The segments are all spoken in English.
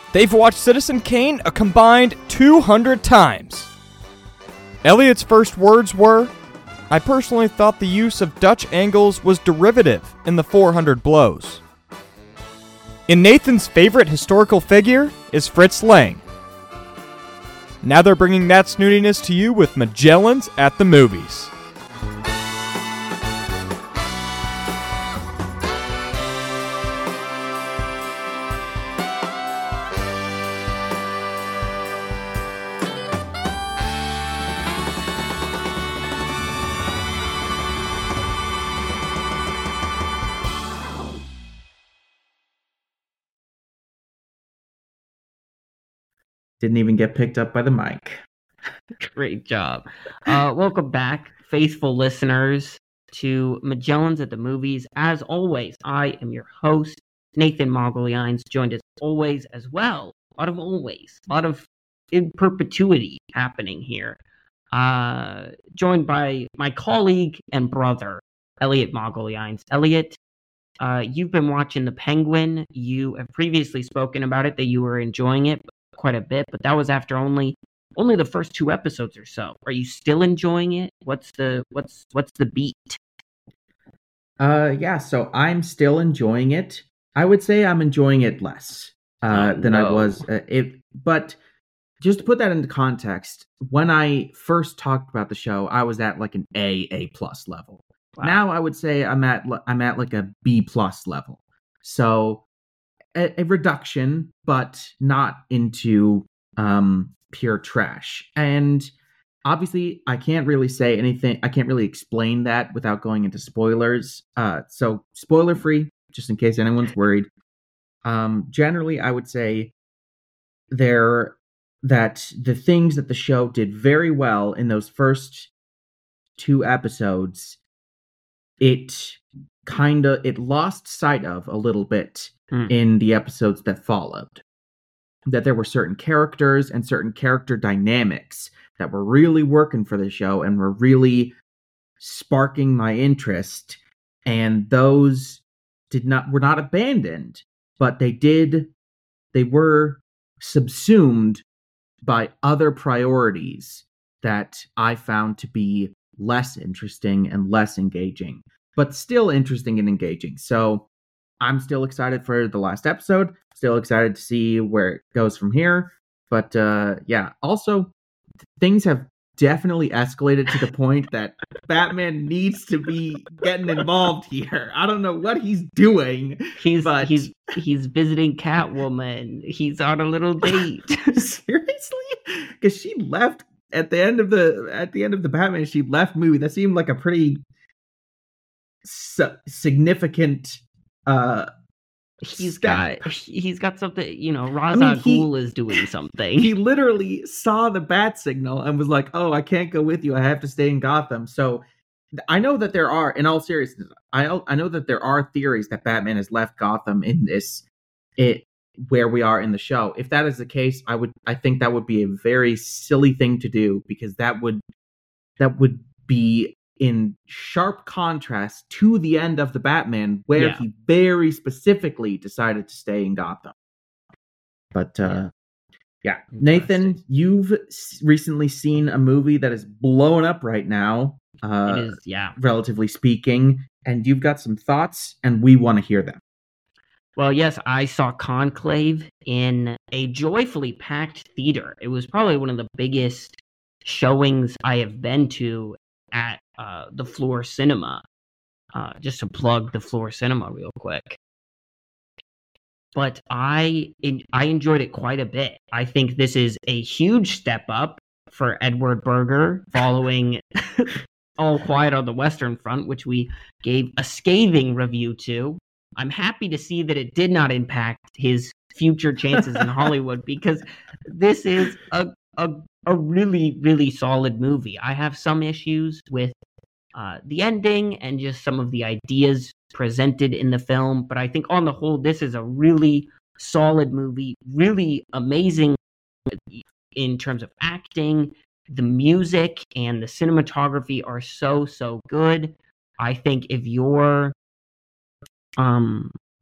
They've watched Citizen Kane a combined 200 times. Elliot's first words were, "I personally thought the use of Dutch angles was derivative in the 400 blows." And Nathan's favorite historical figure is Fritz Lang. Now they're bringing that snootiness to you with Magellan's at the Movies. Didn't even get picked up by the mic. Great job. Welcome back, faithful listeners, to Magellan's at the Movies. As always, I am your host, Nathan Mogliines, joined as always as well. A lot of in perpetuity happening here. Joined by my colleague and brother, Elliot Mogliines. Elliot, you've been watching The Penguin. You have previously spoken about it, that you were enjoying it quite a bit, but that was after only the first 2 episodes or so. Are you still enjoying it? What's the beat? Yeah, so I'm still enjoying it. I would say I'm enjoying it less than I was. But just to put that into context, when I first talked about the show, I was at like an A+ level. Wow. Now I would say I'm at like a B+ level. So a reduction, but not into pure trash. And obviously, I can't really say anything. I can't really explain that without going into spoilers. So spoiler free, just in case anyone's worried. Generally, I would say that the things that the show did very well in those first 2 episodes, it lost sight of a little bit in the episodes that followed. That there were certain characters and certain character dynamics that were really working for the show and were really sparking my interest, and those were not abandoned, but they were subsumed by other priorities that I found to be less interesting and less engaging, but still interesting and engaging. So I'm still excited for the last episode, still excited to see where it goes from here. But yeah, also things have definitely escalated to the point that Batman needs to be getting involved here. I don't know what he's doing. He's visiting Catwoman. He's on a little date. Seriously? Because she left at the end of the Batman. She left movie. That seemed like a pretty significant. He's got something, Ra's al Ghul is doing something. He literally saw the bat signal and was like, "Oh, I can't go with you. I have to stay in Gotham." So I know that there are, in all seriousness, I know that there are theories that Batman has left Gotham in where we are in the show. If that is the case, I think that would be a very silly thing to do, because that would be in sharp contrast to the end of the Batman, where he very specifically decided to stay in Gotham. But Nathan, you've recently seen a movie that is blowing up right now, it is, relatively speaking, and you've got some thoughts, and we want to hear them. Well, yes, I saw Conclave in a joyfully packed theater. It was probably one of the biggest showings I have been to at the Floor Cinema. Just to plug the Floor Cinema real quick. But I enjoyed it quite a bit. I think this is a huge step up for Edward Berger following All Quiet on the Western Front, which we gave a scathing review to. I'm happy to see that it did not impact his future chances in Hollywood, because this is a really, really solid movie. I have some issues with the ending and just some of the ideas presented in the film, but I think on the whole, this is a really solid movie, really amazing in terms of acting. The music and the cinematography are so good. I think if you're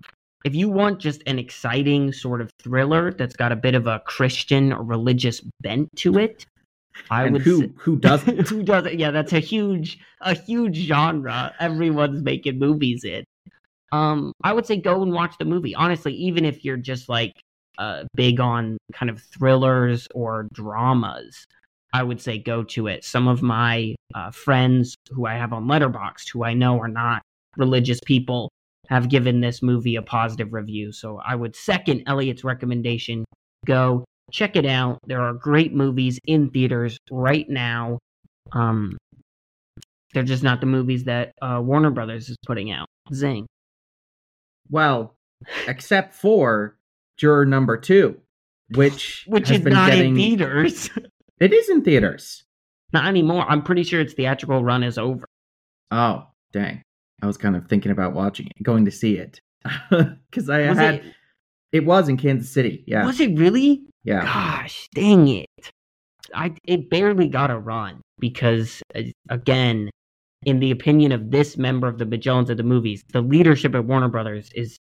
if you want just an exciting sort of thriller that's got a bit of a Christian or religious bent to it, who doesn't? Who doesn't? Yeah, that's a huge genre. Everyone's making movies in. I would say go and watch the movie. Honestly, even if you're just like big on kind of thrillers or dramas, I would say go to it. Some of my friends who I have on Letterboxd, who I know are not religious people, have given this movie a positive review. So I would second Elliot's recommendation. Go check it out. There are great movies in theaters right now. They're just not the movies that Warner Brothers is putting out. Zing. Well, except for Juror Number 2, which is has been not getting... in theaters. It is in theaters. Not anymore. I'm pretty sure its theatrical run is over. Oh, dang. I was kind of thinking about watching it, going to see it. Because it was in Kansas City, yeah. Was it really? Yeah. Gosh, dang it. It barely got a run because, again, in the opinion of this member of the Bajillons of the movies, the leadership at Warner Brothers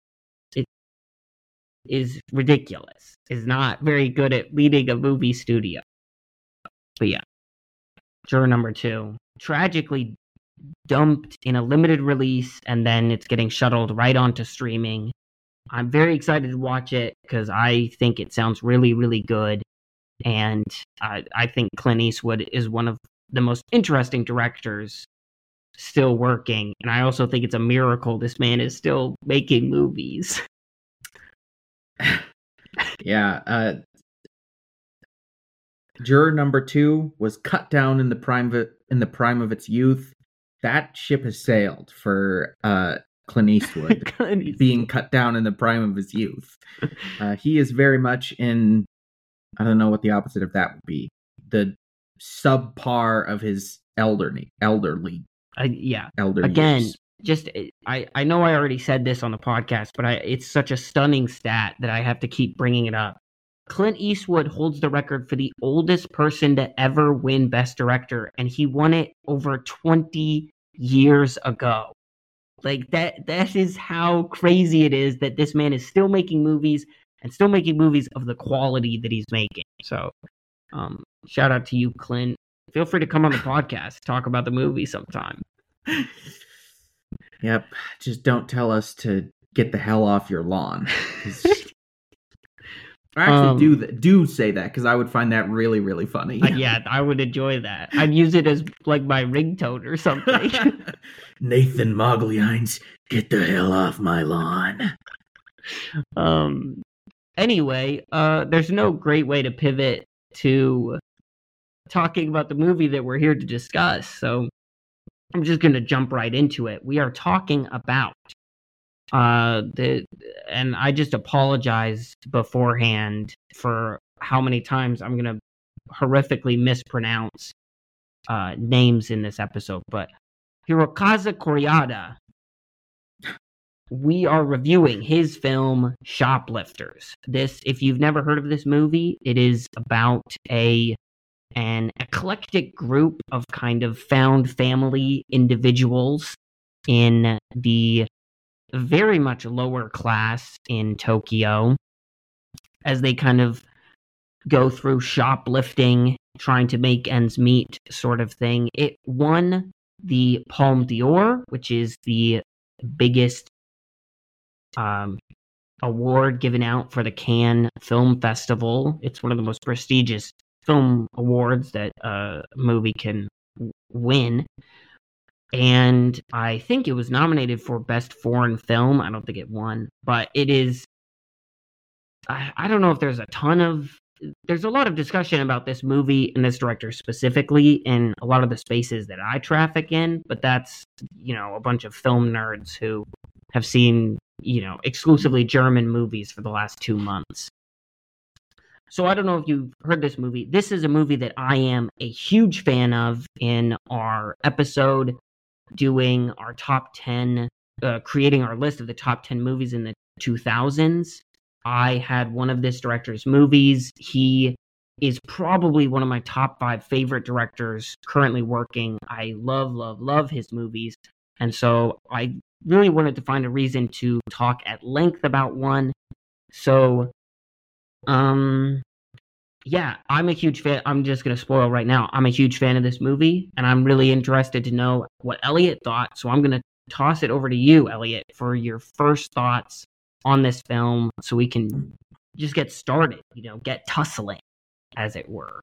is ridiculous. Is not very good at leading a movie studio. But yeah, Juror Number 2, tragically dumped in a limited release, and then it's getting shuttled right onto streaming. I'm very excited to watch it because I think it sounds really, really good. And I think Clint Eastwood is one of the most interesting directors still working. And I also think it's a miracle this man is still making movies. Yeah. Juror Number 2 was cut down in the prime of its youth. That ship has sailed for Clint Eastwood being cut down in the prime of his youth. He is very much in, I don't know what the opposite of that would be, the subpar of his elderly. Yeah. Elder Again, years. just I know I already said this on the podcast, but it's such a stunning stat that I have to keep bringing it up. Clint Eastwood holds the record for the oldest person to ever win Best Director, and he won it over 20 years ago. Like that is how crazy it is that this man is still making movies and still making movies of the quality that he's making. So, shout out to you, Clint. Feel free to come on the podcast, talk about the movie sometime. Yep. Just don't tell us to get the hell off your lawn. I actually do say that because I would find that really, really funny. Yeah, I would enjoy that. I'd use it as like my ringtone or something. Nathan Moglihines, get the hell off my lawn. Anyway, there's no great way to pivot to talking about the movie that we're here to discuss. So I'm just going to jump right into it. We are talking about and I just apologize beforehand for how many times I'm going to horrifically mispronounce names in this episode, but Hirokazu Koreeda, we are reviewing his film Shoplifters. This, if you've never heard of this movie, it is about an eclectic group of kind of found family individuals in the very much lower class in Tokyo as they kind of go through shoplifting, trying to make ends meet sort of thing. It won the Palme d'Or, which is the biggest award given out for the Cannes Film Festival. It's one of the most prestigious film awards that a movie can win. And I think it was nominated for Best Foreign Film. I don't think it won, but it is. I don't know if there's there's a lot of discussion about this movie and this director specifically in a lot of the spaces that I traffic in, but that's, a bunch of film nerds who have seen, exclusively German movies for the last 2 months. So I don't know if you've heard this movie. This is a movie that I am a huge fan of. In our episode doing our top 10, creating our list of the top 10 movies in the 2000s, I had one of this director's movies. He is probably one of my top 5 favorite directors currently working. I love his movies. And so I really wanted to find a reason to talk at length about one. So, yeah, I'm a huge fan. I'm just going to spoil right now. I'm a huge fan of this movie, and I'm really interested to know what Elliot thought. So I'm going to toss it over to you, Elliot, for your first thoughts on this film so we can just get started, get tussling, as it were.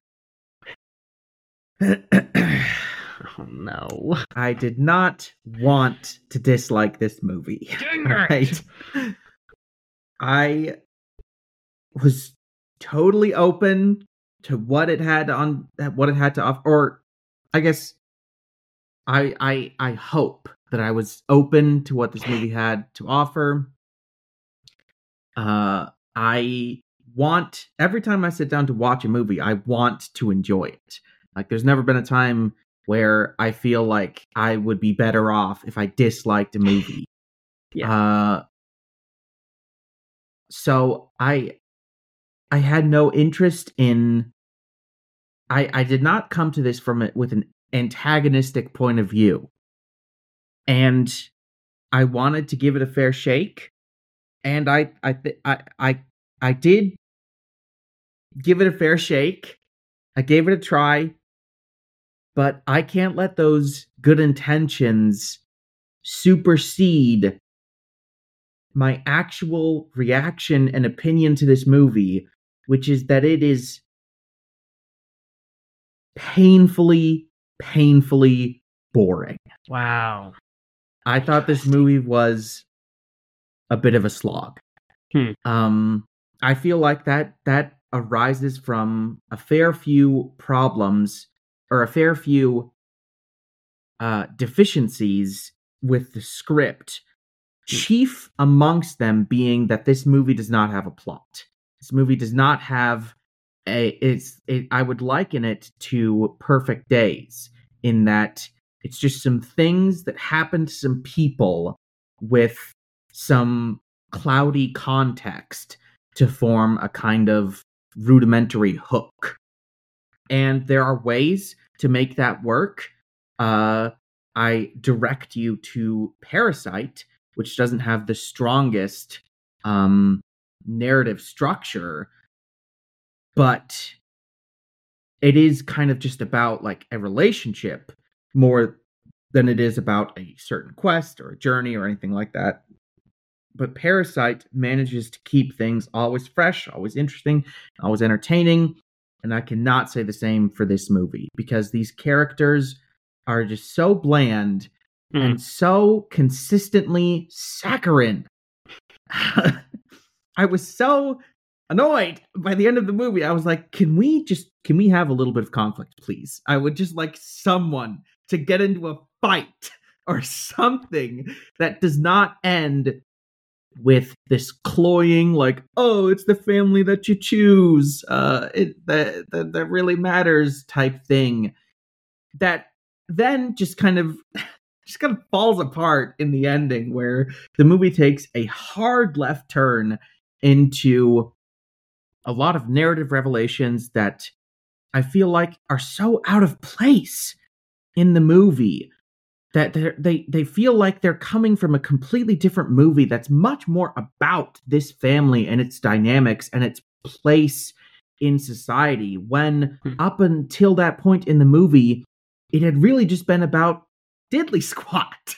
Oh, no. I did not want to dislike this movie. Right? I was totally open to what it had to offer, or I guess I hope that I was open to what this movie had to offer. I want, every time I sit down to watch a movie, I want to enjoy it. Like, there's never been a time where I feel like I would be better off if I disliked a movie. Yeah. So I had no interest in. I did not come to this with an antagonistic point of view, and I wanted to give it a fair shake, and I did give it a fair shake. I gave it a try, but I can't let those good intentions supersede my actual reaction and opinion to this movie, which is that it is painfully boring. Wow. I thought this movie was a bit of a slog. I feel like that arises from a fair few problems, or a fair few deficiencies with the script. Chief amongst them being that this movie does not have a plot. This movie does not have I would liken it to Perfect Days, in that it's just some things that happen to some people with some cloudy context to form a kind of rudimentary hook. And there are ways to make that work. I direct you to Parasite, which doesn't have the strongest narrative structure, but it is kind of just about like a relationship more than it is about a certain quest or a journey or anything like that. But Parasite manages to keep things always fresh, always interesting, always entertaining. And I cannot say the same for this movie, because these characters are just so bland and so consistently saccharine. I was so annoyed by the end of the movie. I was like, can we have a little bit of conflict, please? I would just like someone to get into a fight or something that does not end with this cloying, like, oh, it's the family that you choose, that really matters type thing, that then just kind of falls apart in the ending, where the movie takes a hard left turn into a lot of narrative revelations that I feel like are so out of place in the movie, that they feel like they're coming from a completely different movie that's much more about this family and its dynamics and its place in society, when up until that point in the movie, it had really just been about diddly squat.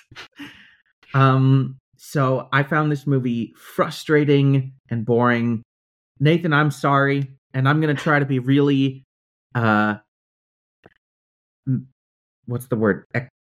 So I found this movie frustrating and boring. Nathan, I'm sorry, and I'm going to try to be really, what's the word?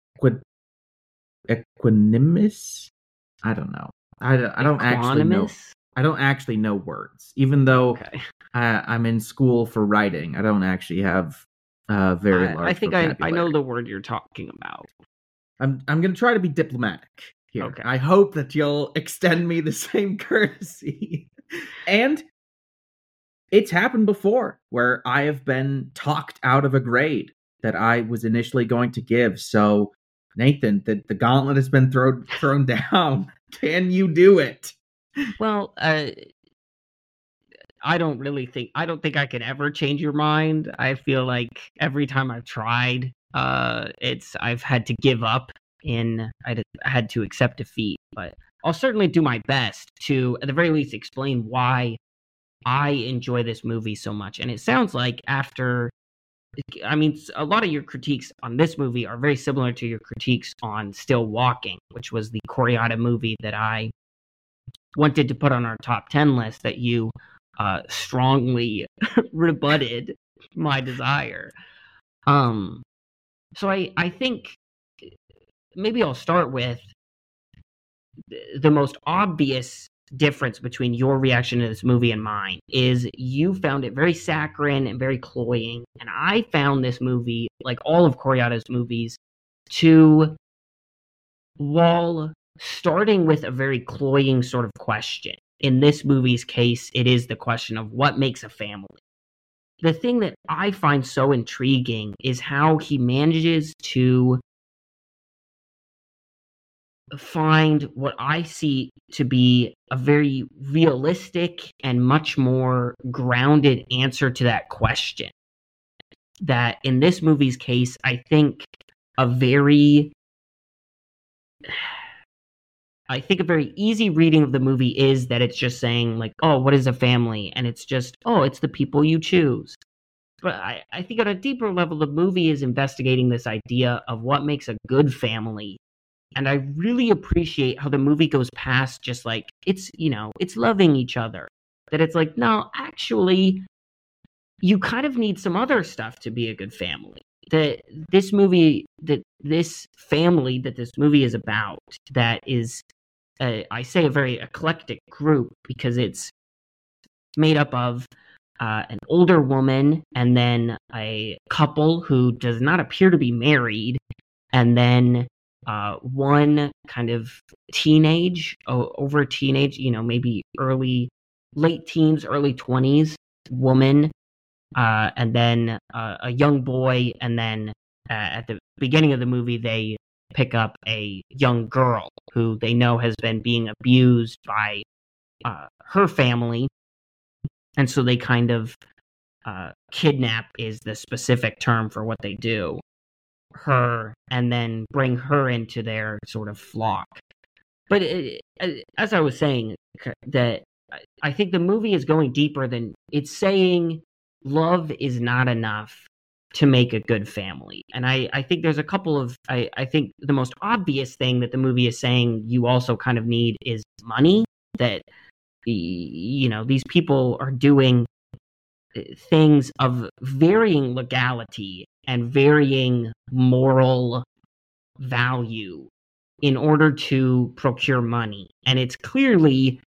Equanimous? I don't know. I don't actually know. I don't actually know words, even though I'm in school for writing. I don't actually have very large. I think I know the word you're talking about. I'm going to try to be diplomatic here. Okay. I hope that you'll extend me the same courtesy. And it's happened before where I have been talked out of a grade that I was initially going to give. So, Nathan, the gauntlet has been thrown down. Can you do it? Well, I don't think I can ever change your mind. I feel like every time I've tried, I've had to give up I had to accept defeat, but I'll certainly do my best to, at the very least, explain why I enjoy this movie so much. And it sounds like a lot of your critiques on this movie are very similar to your critiques on Still Walking, which was the Koreeda movie that I wanted to put on our top 10 list that you strongly rebutted my desire. So I think maybe I'll start with the most obvious difference between your reaction to this movie and mine is you found it very saccharine and very cloying, and I found this movie, like all of Koreeda's movies, while starting with a very cloying sort of question. In this movie's case, it is the question of what makes a family. The thing that I find so intriguing is how he manages to find what I see to be a very realistic and much more grounded answer to that question. That in this movie's case, I think a very easy reading of the movie is that it's just saying, like, oh, what is a family? And it's just, oh, it's the people you choose. But I think on a deeper level, the movie is investigating this idea of what makes a good family. And I really appreciate how the movie goes past just like, it's loving each other. That it's like, no, actually, you kind of need some other stuff to be a good family. That this family that this movie is about, that is, I say, a very eclectic group because it's made up of an older woman and then a couple who does not appear to be married, and then one kind of over teenage, maybe late teens, early 20s woman, and then a young boy, and then at the beginning of the movie, they pick up a young girl who they know has been being abused by her family, and so they kind of kidnap is the specific term for what they do, her, and then bring her into their sort of flock. But as I was saying, that I think the movie is going deeper than it's saying love is not enough to make a good family. And I think there's a couple of, I think the most obvious thing that the movie is saying you also kind of need is money. That, these people are doing things of varying legality and varying moral value in order to procure money. And it's clearly,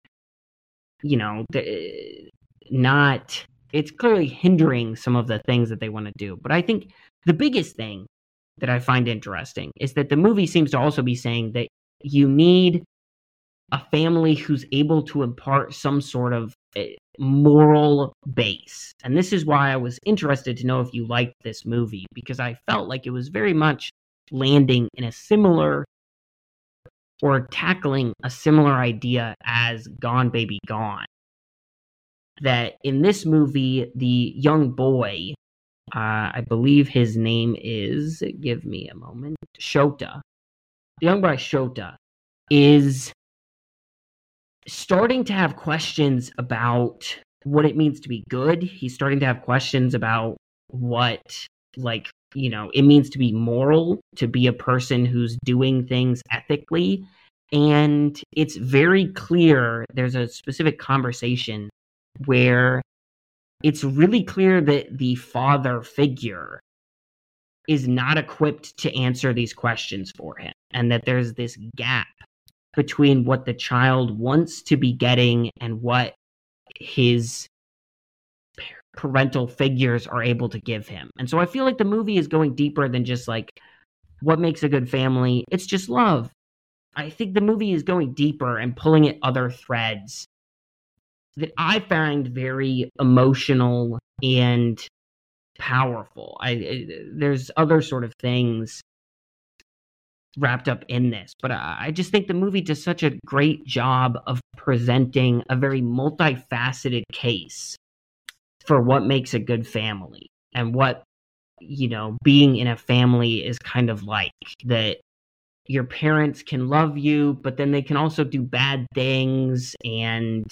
it's clearly hindering some of the things that they want to do. But I think the biggest thing that I find interesting is that the movie seems to also be saying that you need a family who's able to impart some sort of moral base. And this is why I was interested to know if you liked this movie, because I felt like it was very much landing in a similar, or tackling a similar idea as Gone Baby Gone. That in this movie, the young boy, I believe his name is, give me a moment, Shota. The young boy Shota is starting to have questions about what it means to be good. He's starting to have questions about what, it means to be moral, to be a person who's doing things ethically. And it's very clear, there's a specific conversation where it's really clear that the father figure is not equipped to answer these questions for him, and that there's this gap between what the child wants to be getting and what his parental figures are able to give him. And so I feel like the movie is going deeper than just like what makes a good family. It's just love. I think the movie is going deeper and pulling at other threads that I find very emotional and powerful. There's other sort of things wrapped up in this, but I just think the movie does such a great job of presenting a very multifaceted case for what makes a good family and what, being in a family is kind of like. That your parents can love you, but then they can also do bad things, and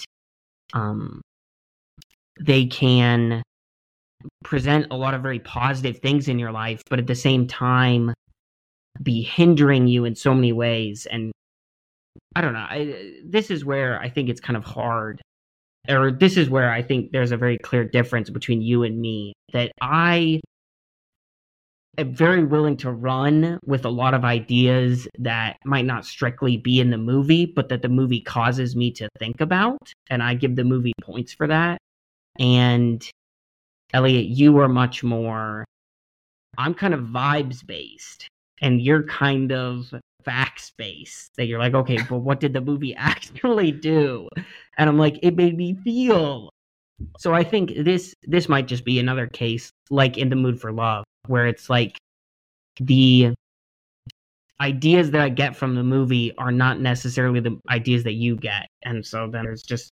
they can present a lot of very positive things in your life, but at the same time be hindering you in so many ways. And I don't know, this is where I think it's kind of hard, or this is where I think there's a very clear difference between you and me, that I am very willing to run with a lot of ideas that might not strictly be in the movie, but that the movie causes me to think about, and I give the movie points for that. And Elliot, you are much more, I'm kind of vibes based, and you're kind of facts based, that you're like, okay, but what did the movie actually do? And I'm like, it made me feel. So I think this might just be another case like In the Mood for Love, where it's like the ideas that I get from the movie are not necessarily the ideas that you get. And so then there's just,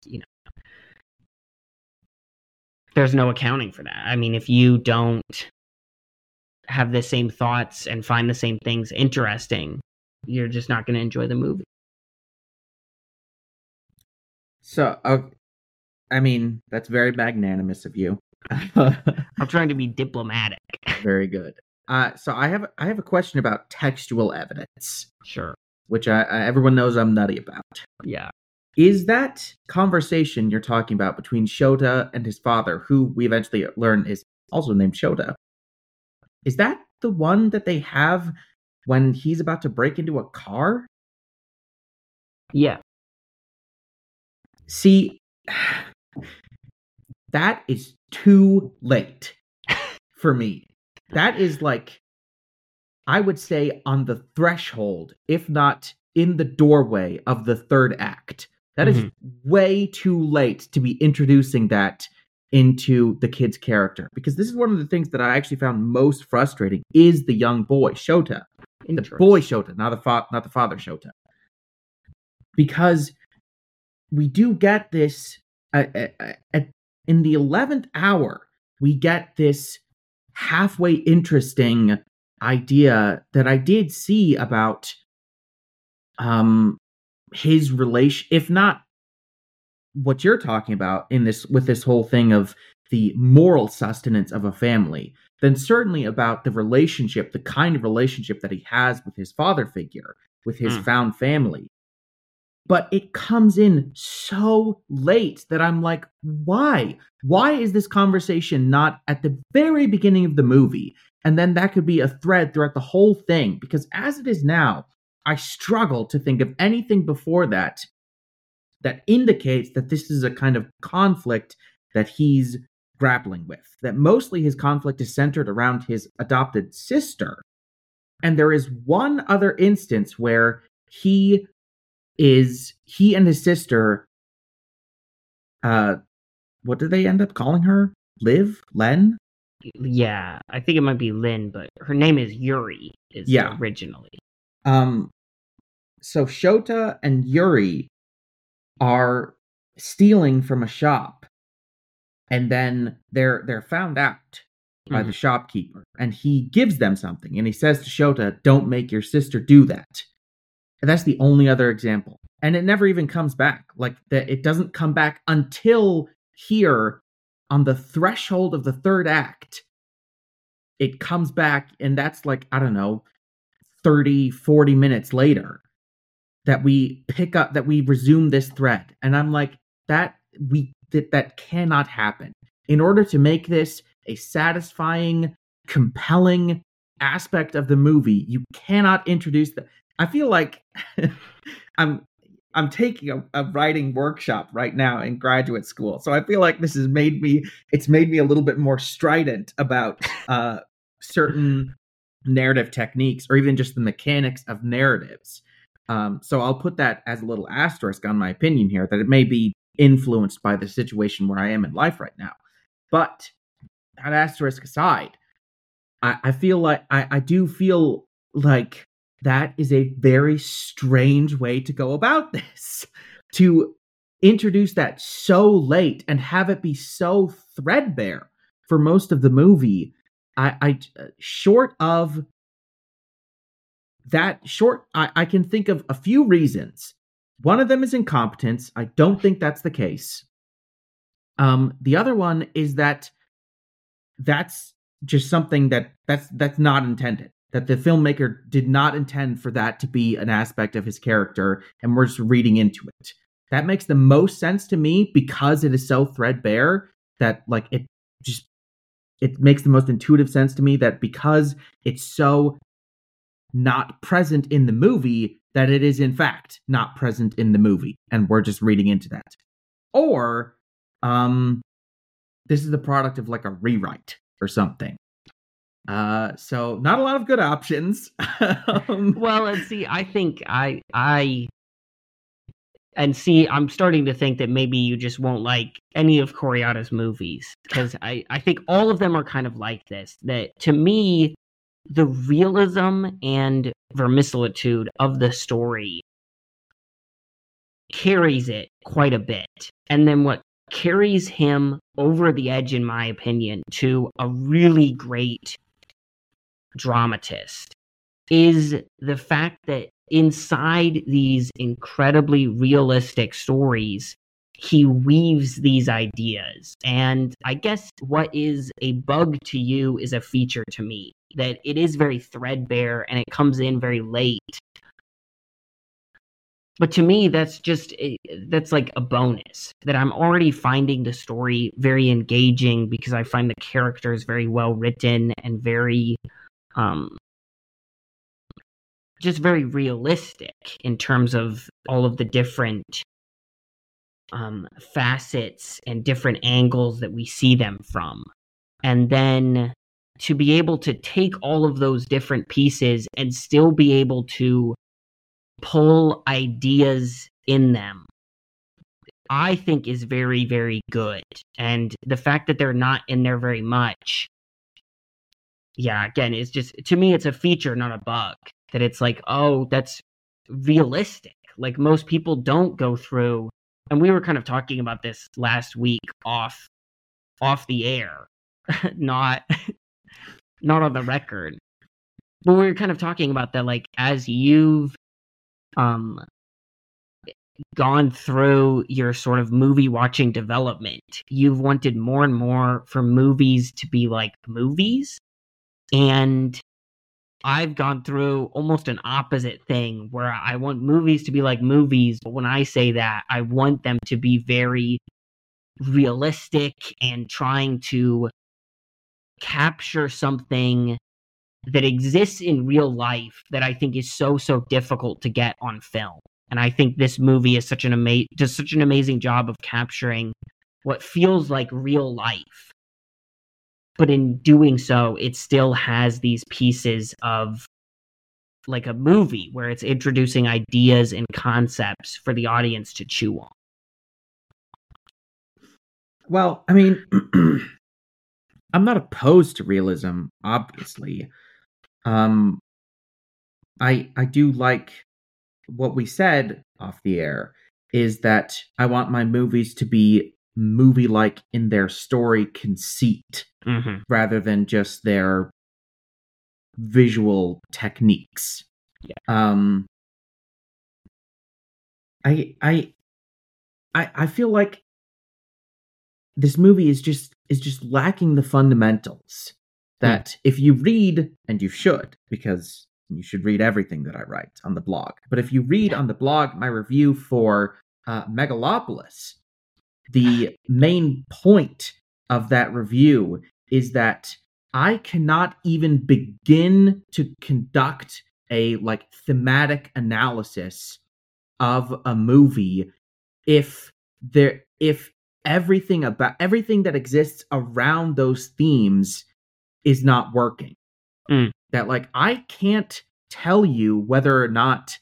there's no accounting for that. I mean, if you don't have the same thoughts and find the same things interesting, you're just not going to enjoy the movie. So, I mean, that's very magnanimous of you. I'm trying to be diplomatic. Very good. So I have a question about textual evidence. Sure. Which everyone knows I'm nutty about. Yeah. Is that conversation you're talking about between Shota and his father, who we eventually learn is also named Shota, is that the one that they have when he's about to break into a car? Yeah. See, that is too late for me. That is like, I would say, on the threshold, if not in the doorway of the third act. That is way too late to be introducing that into the kid's character. Because this is one of the things that I actually found most frustrating is the young boy, Shota. The boy Shota, not the father Shota. Because we do get this, in the 11th hour, we get this halfway interesting idea that I did see about his relation, if not what you're talking about in this, with this whole thing of the moral sustenance of a family, then certainly about the relationship, the kind of relationship that he has with his father figure, with his found family. But it comes in so late that I'm like, why? Why is this conversation not at the very beginning of the movie? And then that could be a thread throughout the whole thing. Because as it is now, I struggle to think of anything before that that indicates that this is a kind of conflict that he's grappling with. That mostly his conflict is centered around his adopted sister. And there is one other instance where he and his sister, what did they end up calling her? Liv? Len? Yeah, I think it might be Lynn, but her name is Yuri, originally. So Shota and Yuri are stealing from a shop, and then they're found out by the shopkeeper, and he gives them something, and he says to Shota, "Don't make your sister do that." And that's the only other example. And it never even comes back. Like, that, it doesn't come back until here on the threshold of the third act. It comes back, and that's like, I don't know, 30, 40 minutes later that we pick up, that we resume this thread. And I'm like, that cannot happen. In order to make this a satisfying, compelling aspect of the movie, you cannot introduce that. I feel like I'm taking a writing workshop right now in graduate school. So I feel like this has made me a little bit more strident about certain narrative techniques, or even just the mechanics of narratives. So I'll put that as a little asterisk on my opinion here, that it may be influenced by the situation where I am in life right now. But that asterisk aside, I feel like I do feel like that is a very strange way to go about this. To introduce that so late and have it be so threadbare for most of the movie. I short of I can think of a few reasons. One of them is incompetence. I don't think that's the case. The other one is that that's just something that's not intended. That the filmmaker did not intend for that to be an aspect of his character, and we're just reading into it. That makes the most sense to me because it is so threadbare that like it makes the most intuitive sense to me that because it's so not present in the movie that it is in fact not present in the movie, and we're just reading into that. Or this is the product of like a rewrite or something. So not a lot of good options. Well, and see, I think I'm starting to think that maybe you just won't like any of Koreeda's movies, because I think all of them are kind of like this. That to me, the realism and verisimilitude of the story carries it quite a bit. And then what carries him over the edge, in my opinion, to a really great dramatist is the fact that inside these incredibly realistic stories, he weaves these ideas. And I guess what is a bug to you is a feature to me. That it is very threadbare and it comes in very late. But to me, that's like a bonus. That I'm already finding the story very engaging because I find the characters very well written and very just very realistic in terms of all of the different facets and different angles that we see them from. And then to be able to take all of those different pieces and still be able to pull ideas in them, I think is very, very good. And the fact that they're not in there very much, yeah, again, it's just, to me, it's a feature, not a bug. That it's like, oh, that's realistic. Like most people don't go through, and we were kind of talking about this last week off the air, not on the record. But we were kind of talking about that, like as you've gone through your sort of movie watching development, you've wanted more and more for movies to be like movies. And I've gone through almost an opposite thing where I want movies to be like movies, but when I say that, I want them to be very realistic and trying to capture something that exists in real life that I think is so difficult to get on film. And I think this movie is does such an amazing job of capturing what feels like real life. But in doing so, it still has these pieces of like a movie where it's introducing ideas and concepts for the audience to chew on. Well, I mean, I'm not opposed to realism, obviously. I do like what we said off the air is that I want my movies to be movie-like in their story conceit, rather than just their visual techniques. Yeah. I feel like this movie is just lacking the fundamentals that if you read, and you should, because you should read everything that I write on the blog. But if you read on the blog my review for Megalopolis, the main point of that review is that I cannot even begin to conduct a like thematic analysis of a movie if everything that exists around those themes is not working. That like I can't tell you whether or not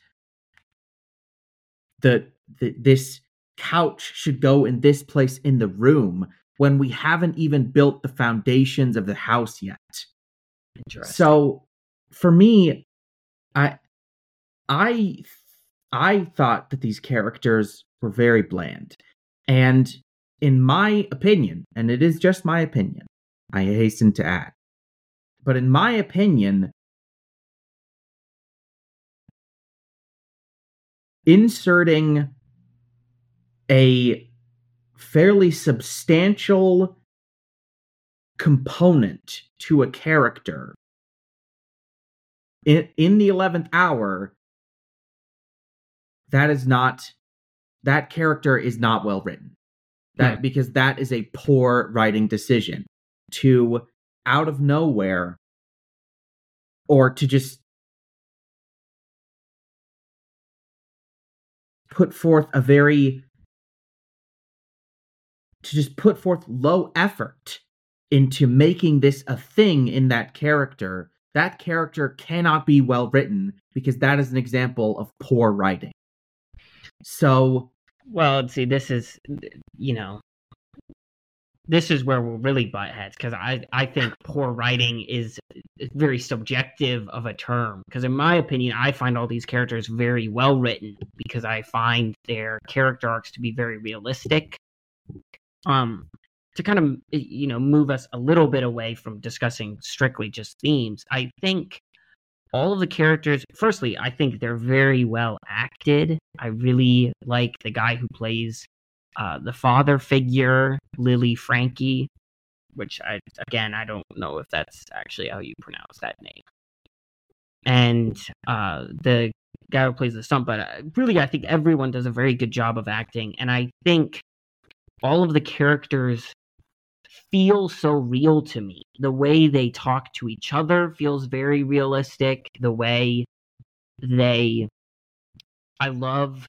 this couch should go in this place in the room when we haven't even built the foundations of the house yet. Interesting. So for me, I thought that these characters were very bland. And in my opinion, and it is just my opinion, I hasten to add, but in my opinion, inserting a fairly substantial component to a character in the 11th hour, that character is not well written. Because that is a poor writing decision to, out of nowhere, or to just put forth low effort into making this a thing in that character. That character cannot be well written because that is an example of poor writing. So, well, see, this is where we're really butt heads, because I think poor writing is very subjective of a term. Because in my opinion, I find all these characters very well written because I find their character arcs to be very realistic. To kind of move us a little bit away from discussing strictly just themes, I think all of the characters, firstly, I think they're very well acted. I really like the guy who plays the father figure, Lily Frankie, which I don't know if that's actually how you pronounce that name. And the guy who plays the son, but really I think everyone does a very good job of acting. And I think all of the characters feel so real to me. The way they talk to each other feels very realistic. The way I love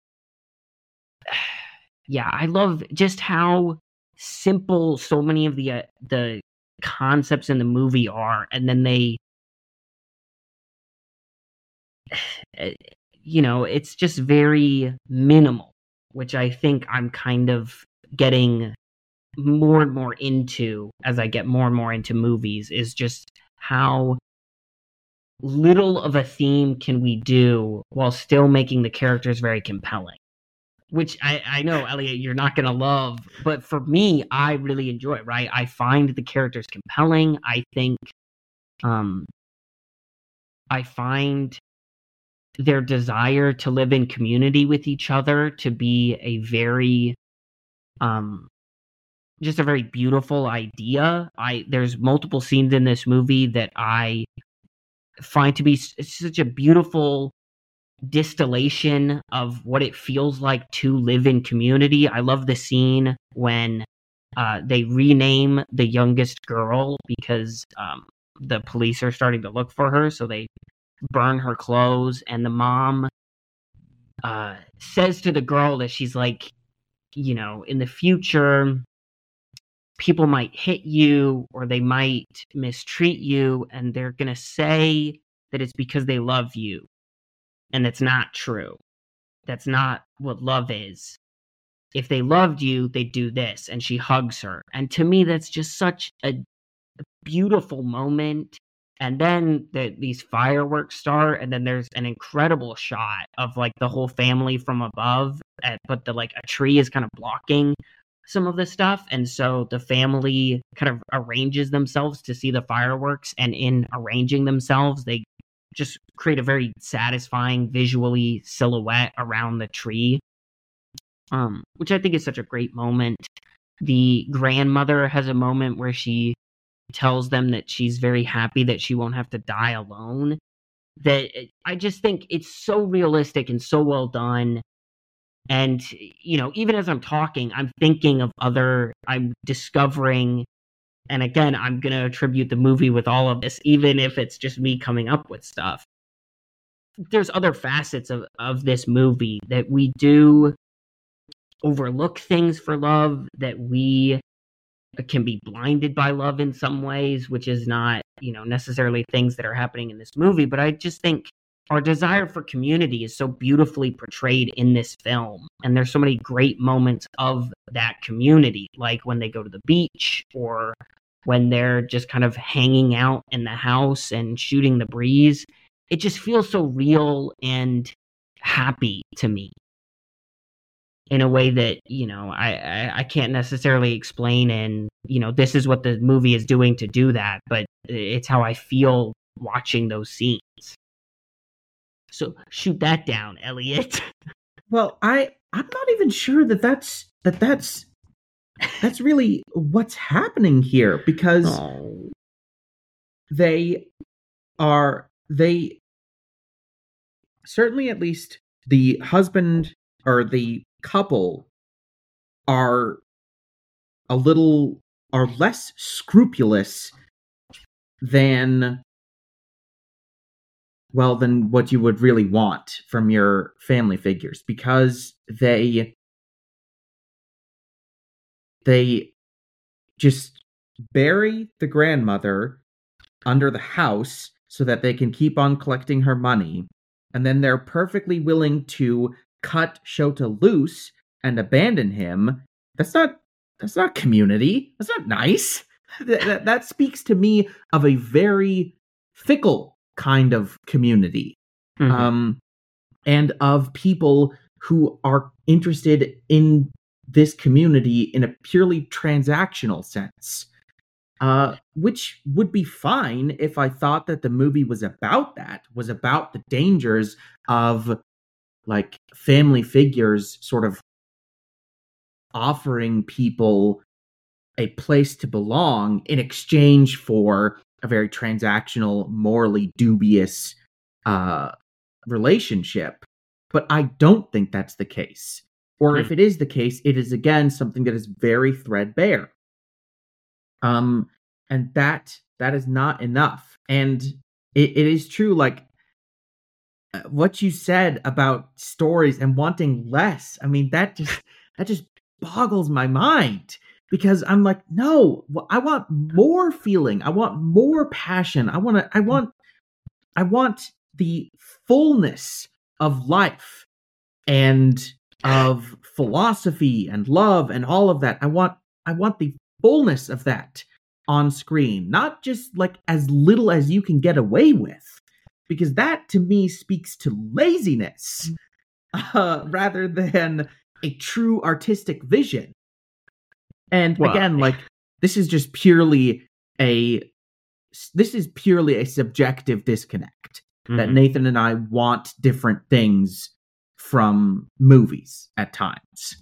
just how simple so many of the concepts in the movie are, and then they it's just very minimal, which I think I'm kind of getting more and more into as I get more and more into movies, is just how little of a theme can we do while still making the characters very compelling. Which I know, Elliot, you're not going to love, but for me, I really enjoy it, right? I find the characters compelling. I think I find their desire to live in community with each other to be a very just a very beautiful idea. There's multiple scenes in this movie that I find to be such a beautiful distillation of what it feels like to live in community. I love the scene when they rename the youngest girl because the police are starting to look for her, so they burn her clothes, and the mom says to the girl that she's like, in the future, people might hit you or they might mistreat you, and they're going to say that it's because they love you. And that's not true. That's not what love is. If they loved you, they'd do this. And she hugs her. And to me, that's just such a beautiful moment. And then these fireworks start, and then there's an incredible shot of like the whole family from above, but a tree is kind of blocking some of the stuff, and so the family kind of arranges themselves to see the fireworks, and in arranging themselves, they just create a very satisfying visually silhouette around the tree, which I think is such a great moment. The grandmother has a moment where she tells them that she's very happy that she won't have to die alone. That I just think it's so realistic and so well done. And, even as I'm talking, I'm thinking of I'm discovering, and again, I'm going to attribute the movie with all of this, even if it's just me coming up with stuff. There's other facets of this movie that we do overlook things for love, that we can be blinded by love in some ways, which is not, necessarily things that are happening in this movie. But I just think our desire for community is so beautifully portrayed in this film. And there's so many great moments of that community, like when they go to the beach or when they're just kind of hanging out in the house and shooting the breeze. It just feels so real and happy to me in a way that, I can't necessarily explain. And, this is what the movie is doing to do that, but it's how I feel watching those scenes. So shoot that down, Elliot. Well, I'm not even sure that's really what's happening here, because Oh. they certainly, at least the husband or the couple, are less scrupulous than what you would really want from your family figures, because they just bury the grandmother under the house so that they can keep on collecting her money, and then they're perfectly willing to cut Shota loose and abandon him. That's not community. That's not nice. That speaks to me of a very fickle kind of community. Mhm. And of people who are interested in this community in a purely transactional sense. Which would be fine if I thought that the movie was about the dangers of, like, family figures sort of offering people a place to belong in exchange for a very transactional, morally dubious relationship. But I don't think that's the case. Or if it is the case, it is, again, something that is very threadbare. And that is not enough. And it is true, like, what you said about stories and wanting less. I mean, that just boggles my mind, because I'm like, no, I want more feeling. I want more passion. I want the fullness of life and of philosophy and love and all of that. I want the fullness of that on screen, not just like as little as you can get away with, because that to me speaks to laziness rather than a true artistic vision. And again, like, this is purely a subjective disconnect, that Nathan and I want different things from movies at times.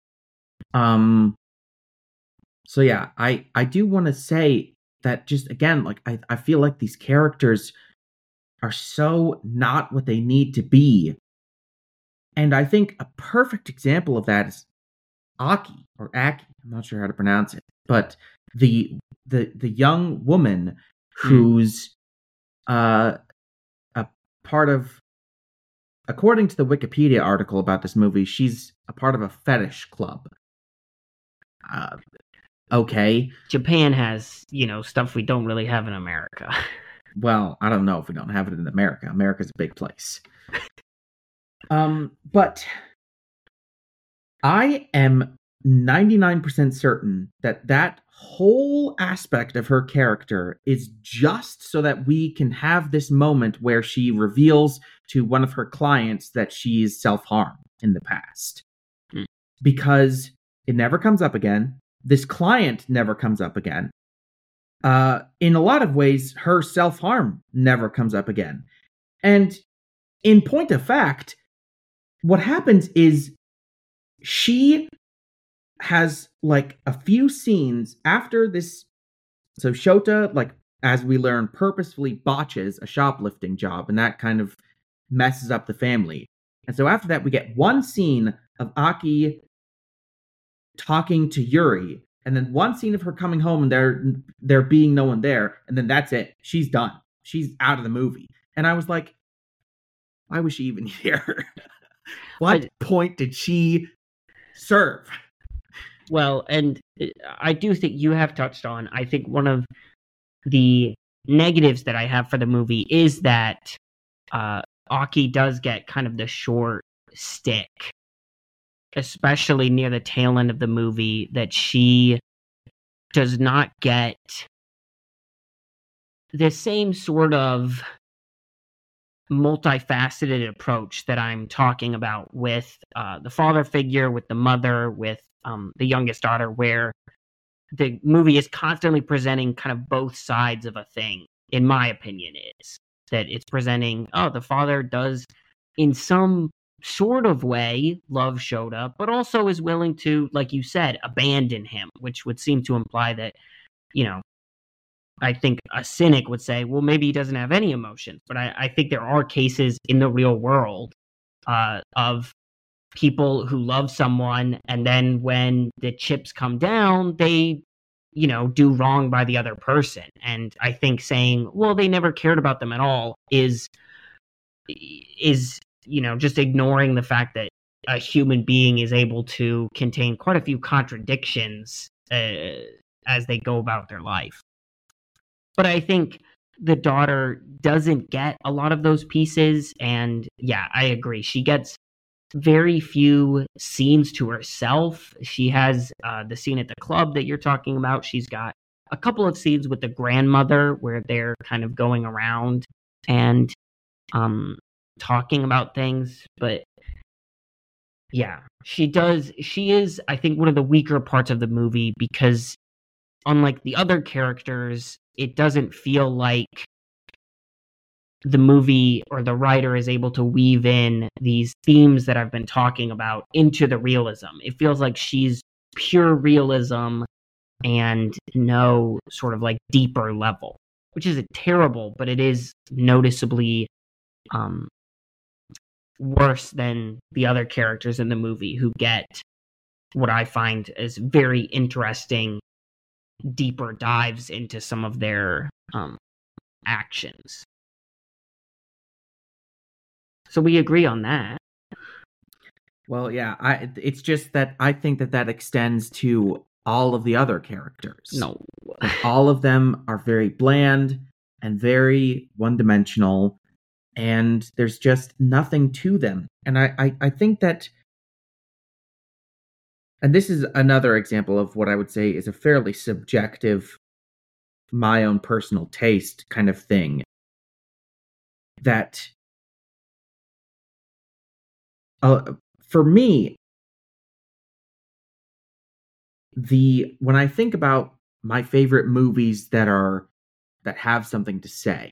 So yeah, I do want to say that, just again, like, I feel like these characters are so not what they need to be. And I think a perfect example of that is Aki, or Aki, I'm not sure how to pronounce it, but the young woman who's a part of, according to the Wikipedia article about this movie, she's a part of a fetish club. Okay. Japan has, stuff we don't really have in America. Well, I don't know if we don't have it in America. America's a big place. But I am 99% certain that whole aspect of her character is just so that we can have this moment where she reveals to one of her clients that she's self-harmed in the past. Because it never comes up again. This client never comes up again. In a lot of ways, her self-harm never comes up again. And in point of fact, what happens is she has, like, a few scenes after this. So Shota, like, as we learn, purposefully botches a shoplifting job, and that kind of messes up the family. And so after that, we get one scene of Aki talking to Yuri, and then one scene of her coming home and there being no one there, and then that's it. She's done. She's out of the movie. And I was like, why was she even here? What point did she serve? Well, and I do think you have touched on, I think one of the negatives that I have for the movie is that Aki does get kind of the short stick, especially near the tail end of the movie, that she does not get the same sort of multifaceted approach that I'm talking about with the father figure, with the mother, with the youngest daughter, where the movie is constantly presenting kind of both sides of a thing, in my opinion, is that it's presenting, the father does in some sort of way Love showed up, but also is willing to, like you said, abandon him, which would seem to imply that, you know, I think a cynic would say, well, maybe he doesn't have any emotions. But I think there are cases in the real world of people who love someone, and then when the chips come down, they, you know, do wrong by the other person. And I think saying, well, they never cared about them at all is, you know, just ignoring the fact that a human being is able to contain quite a few contradictions as they go about their life. But I think the daughter doesn't get a lot of those pieces. And yeah, I agree. She gets very few scenes to herself. She has the scene at the club that you're talking about. She's got a couple of scenes with the grandmother where they're kind of going around and talking about things. But yeah, she is, I think, one of the weaker parts of the movie, because unlike the other characters, it doesn't feel like the movie or the writer is able to weave in these themes that I've been talking about into the realism. It feels like she's pure realism and no sort of like deeper level, which is terrible, but it is noticeably worse than the other characters in the movie, who get what I find as very interesting deeper dives into some of their actions. So we agree on that. Well, yeah, it's just that I think that extends to all of the other characters. No. All of them are very bland and very one-dimensional, and there's just nothing to them. And I think that, and this is another example of what I would say is a fairly subjective, my own personal taste kind of thing, that for me, when I think about my favorite movies that have something to say,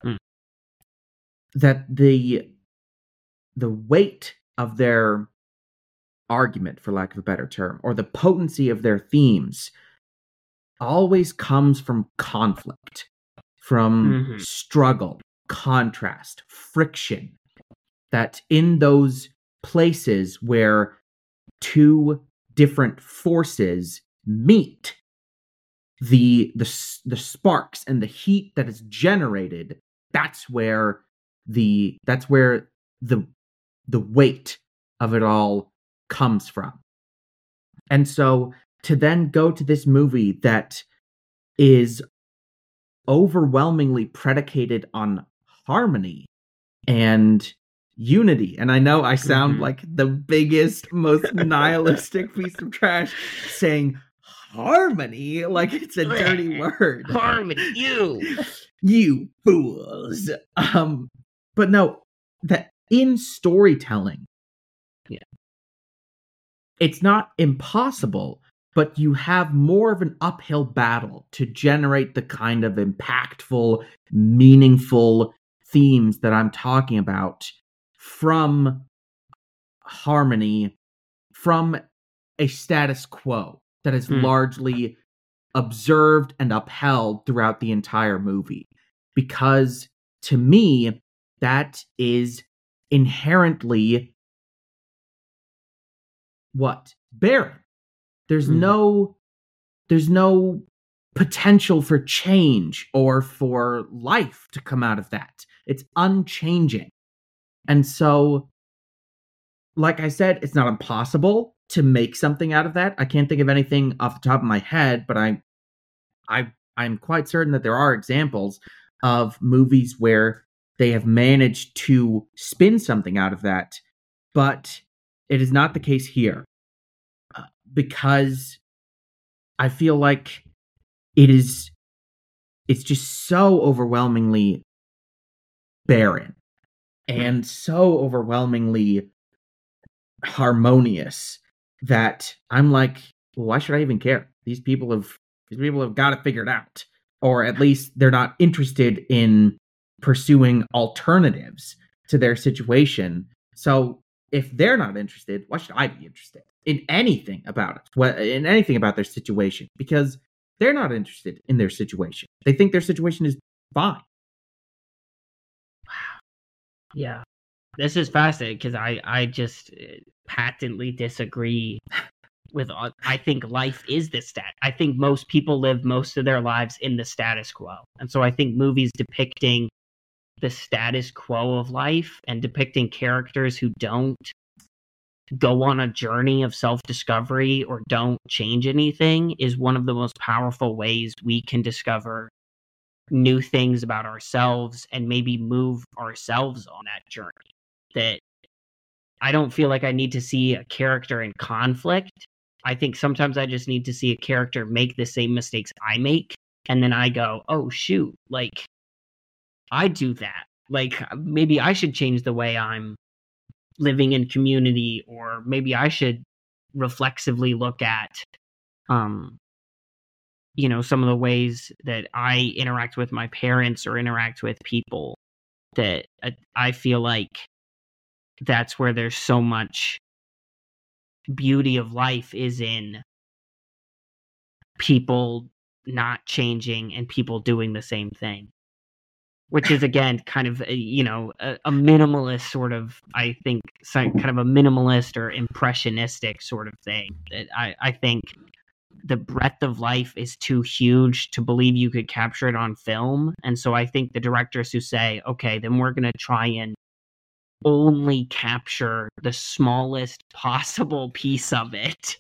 that the weight of their argument, for lack of a better term, or the potency of their themes always comes from conflict, from struggle, contrast, friction. That in those places where two different forces meet, the sparks and the heat that is generated, that's where the weight of it all comes from. And so to then go to this movie that is overwhelmingly predicated on harmony and unity, and I know I sound like the biggest, most nihilistic piece of trash saying harmony like it's a dirty word. Harmony, you fools. But no, that in storytelling, it's not impossible, but you have more of an uphill battle to generate the kind of impactful, meaningful themes that I'm talking about from harmony, from a status quo that is largely observed and upheld throughout the entire movie. Because to me, that is inherently barren. There's no potential for change or for life to come out of that. It's unchanging. And so, like I said, it's not impossible to make something out of that. I can't think of anything off the top of my head, but I'm quite certain that there are examples of movies where they have managed to spin something out of that, but it is not the case here. Because I feel like it's just so overwhelmingly barren and so overwhelmingly harmonious that I'm like, well, why should I even care? These people have got it figured out, or at least they're not interested in pursuing alternatives to their situation. So if they're not interested, why should I be interested in anything about it? In anything about their situation? Because they're not interested in their situation. They think their situation is fine. Yeah. This is fascinating because I just patently disagree with. I think life is the stat. I think most people live most of their lives in the status quo. And so I think movies depicting the status quo of life and depicting characters who don't go on a journey of self-discovery or don't change anything is one of the most powerful ways we can discover new things about ourselves and maybe move ourselves on that journey. That I don't feel like I need to see a character in conflict. I think sometimes I just need to see a character make the same mistakes I make, and then I go, oh shoot, like I do that. Like maybe I should change the way I'm living in community, or maybe I should reflexively look at some of the ways that I interact with my parents or interact with people. That I feel like that's where there's so much beauty of life, is in people not changing and people doing the same thing, which is again kind of a minimalist sort of, I think, kind of a minimalist or impressionistic sort of thing. That I think the breadth of life is too huge to believe you could capture it on film. And so I think the directors who say, okay, then we're going to try and only capture the smallest possible piece of it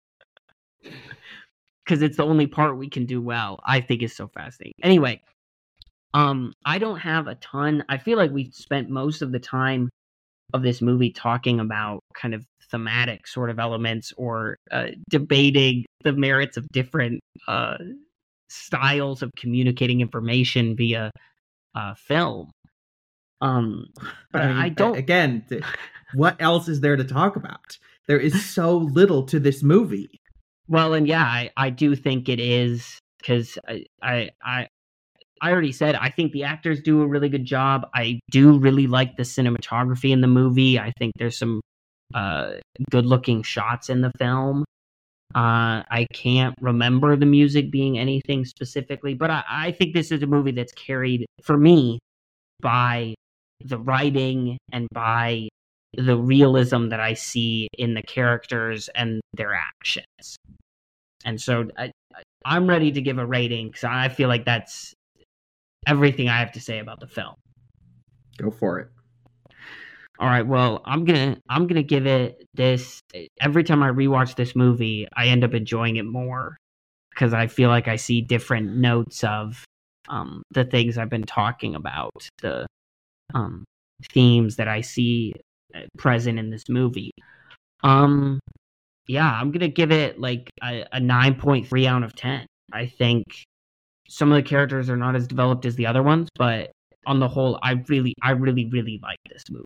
because it's the only part we can do well, I think is so fascinating. Anyway, I don't have a ton. I feel like we've spent most of the time of this movie talking about kind of thematic sort of elements, or debating the merits of different styles of communicating information via film. But I don't. Again, what else is there to talk about? There is so little to this movie. Well, and yeah, I do think it is, because I already said I think the actors do a really good job. I do really like the cinematography in the movie. I think there's some good-looking shots in the film. I can't remember the music being anything specifically, but I think this is a movie that's carried, for me, by the writing and by the realism that I see in the characters and their actions. And so I'm ready to give a rating, because I feel like that's everything I have to say about the film. Go for it. All right, well, I'm gonna give it this. Every time I rewatch this movie, I end up enjoying it more, because I feel like I see different notes of the things I've been talking about, the themes that I see present in this movie. Yeah, I'm gonna give it like a 9.3 out of 10. I think some of the characters are not as developed as the other ones, but on the whole, I really like this movie.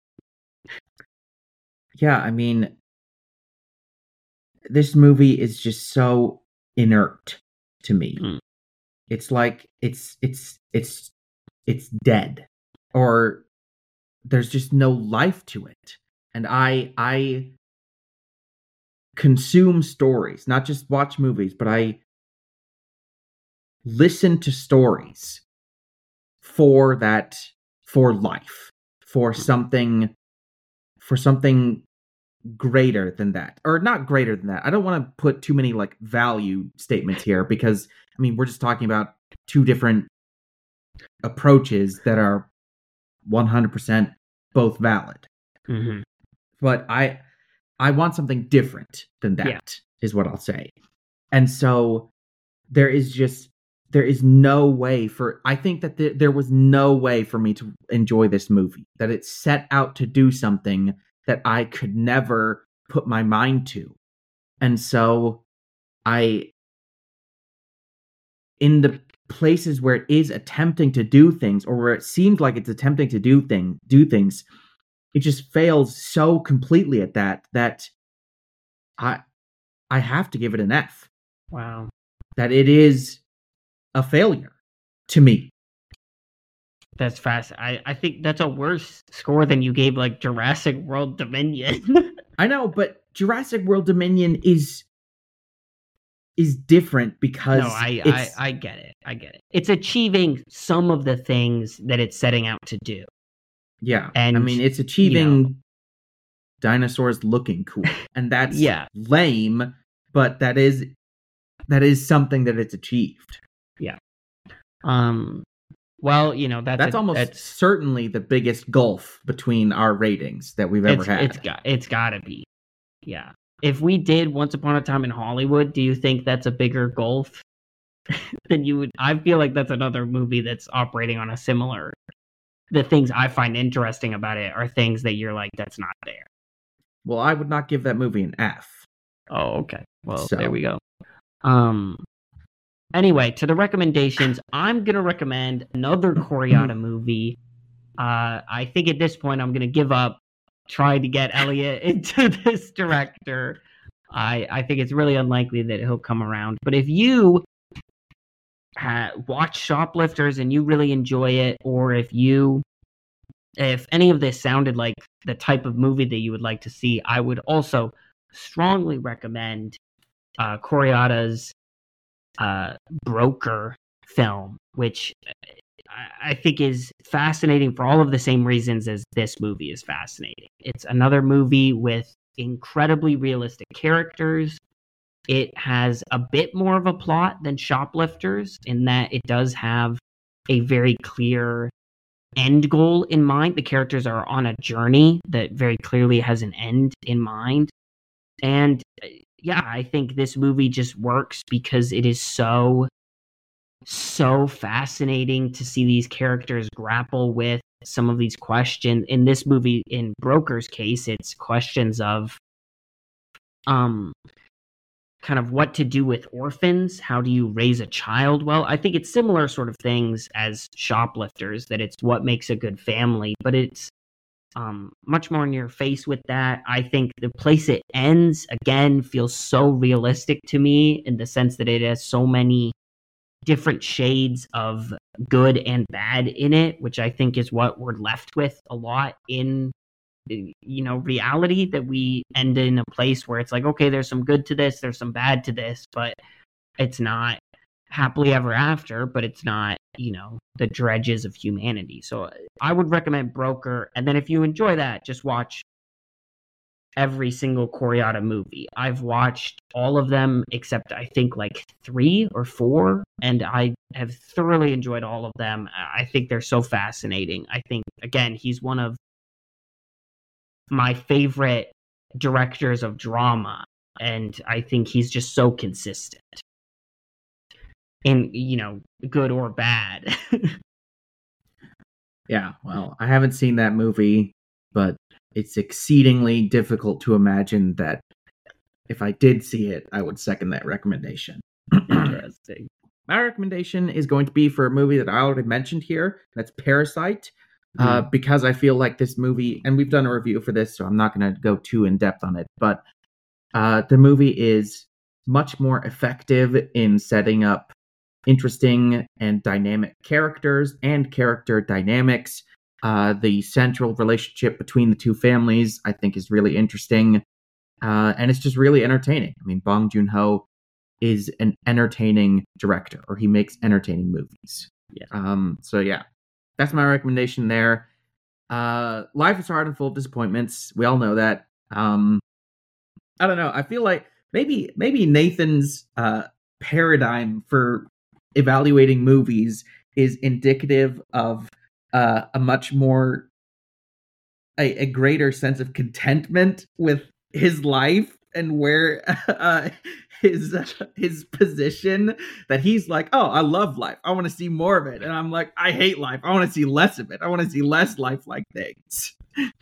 Yeah, I mean, this movie is just so inert to me. It's like it's dead, or there's just no life to it. And I consume stories, not just watch movies, but I listen to stories for life, for something greater than that, or not greater than that. I don't want to put too many like value statements here, because I mean, we're just talking about two different approaches that are 100% both valid. Mm-hmm. But I want something different than that, is what I'll say. And so there is no way I think that there was no way for me to enjoy this movie, that it set out to do something that I could never put my mind to. And so in the places where it is attempting to do things, or where it seems like it's attempting to do things, it just fails so completely at that I have to give it an F. Wow. That it is a failure to me. That's fast. I think that's a worse score than you gave like Jurassic World Dominion. I know, but Jurassic World Dominion is different because no, I get it. I get it. It's achieving some of the things that it's setting out to do. Yeah. And I mean, it's achieving dinosaurs looking cool. And that's lame, but that is something that it's achieved. Yeah. Well, that's almost certainly the biggest gulf between our ratings that we've ever had. It's gotta be. Yeah. If we did Once Upon a Time in Hollywood, do you think that's a bigger gulf than you would? I feel like that's another movie that's operating on a similar. The things I find interesting about it are things that you're like, that's not there. Well, I would not give that movie an F. Oh, okay. Well, there we go. Anyway, to the recommendations, I'm going to recommend another Koreeda movie. I think at this point I'm going to give up trying to get Elliot into this director. I think it's really unlikely that he'll come around. But if you watch Shoplifters and you really enjoy it, or if any of this sounded like the type of movie that you would like to see, I would also strongly recommend Koreeda's Broker film, which I think is fascinating for all of the same reasons as this movie is fascinating. It's another movie with incredibly realistic characters. It has a bit more of a plot than Shoplifters in that it does have a very clear end goal in mind. The characters are on a journey that very clearly has an end in mind. And I think this movie just works because it is so fascinating to see these characters grapple with some of these questions. In this movie, in Broker's case, it's questions of kind of what to do with orphans. How do you raise a child well? I think it's similar sort of things as Shoplifters, that it's what makes a good family, but it's much more in your face with that. I think the place it ends, again, feels so realistic to me in the sense that it has so many different shades of good and bad in it, which I think is what we're left with a lot in reality, that we end in a place where it's like, okay, there's some good to this, there's some bad to this, but it's not happily ever after, but it's not, the dredges of humanity. So I would recommend Broker. And then if you enjoy that, just watch every single Koreeda movie. I've watched all of them except I think like 3 or 4, and I have thoroughly enjoyed all of them. I think they're so fascinating. I think, again, he's one of my favorite directors of drama, and I think he's just so consistent in, good or bad. Yeah, well, I haven't seen that movie, but it's exceedingly difficult to imagine that if I did see it, I would second that recommendation. Interesting. My recommendation is going to be for a movie that I already mentioned here. That's Parasite. Because I feel like this movie, and we've done a review for this, so I'm not going to go too in depth on it, but the movie is much more effective in setting up interesting and dynamic characters and character dynamics. The central relationship between the two families, I think, is really interesting, and it's just really entertaining. I mean, Bong Joon-ho is an entertaining director, or he makes entertaining movies. Yeah. That's my recommendation there. Life is hard and full of disappointments. We all know that. I don't know. I feel like maybe Nathan's paradigm for evaluating movies is indicative of a much more a greater sense of contentment with his life and where his position, that he's like, oh, I love life, I want to see more of it, and I'm like, I hate life, I want to see less of it, I want to see less lifelike things.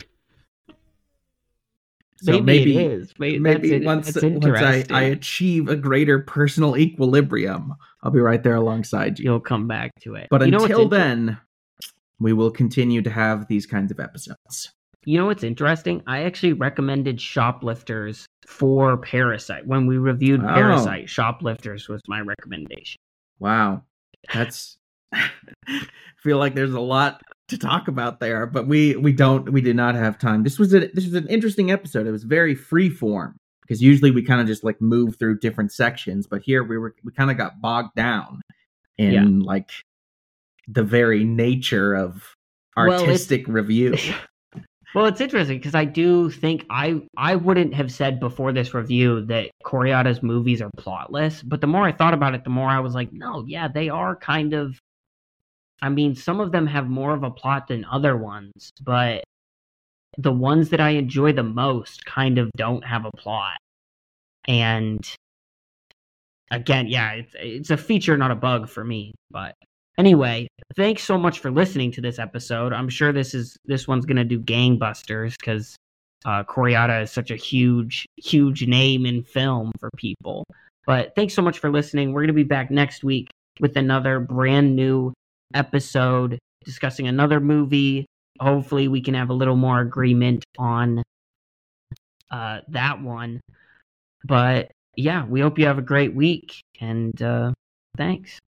So maybe it is. Maybe once I achieve a greater personal equilibrium, I'll be right there alongside you. You'll come back to it. But until then, we will continue to have these kinds of episodes. You know what's interesting? I actually recommended Shoplifters for Parasite. When we reviewed Parasite, Shoplifters was my recommendation. Wow. That's feel like there's a lot to talk about there, but we do not have time. This was an interesting episode. It was very free form because usually we kind of just like move through different sections, but here we kind of got bogged down in like the very nature of artistic review. Well, it's interesting because I do think I wouldn't have said before this review that Koreeda's movies are plotless, but the more I thought about it, the more I was like, no, yeah, they are kind of. I mean, some of them have more of a plot than other ones, but the ones that I enjoy the most kind of don't have a plot. And again, yeah, it's a feature, not a bug for me. But anyway, thanks so much for listening to this episode. I'm sure this one's gonna do gangbusters because Koreeda is such a huge name in film for people. But thanks so much for listening. We're gonna be back next week with another brand new episode discussing another movie. Hopefully we can have a little more agreement on that one. But yeah, we hope you have a great week, and thanks.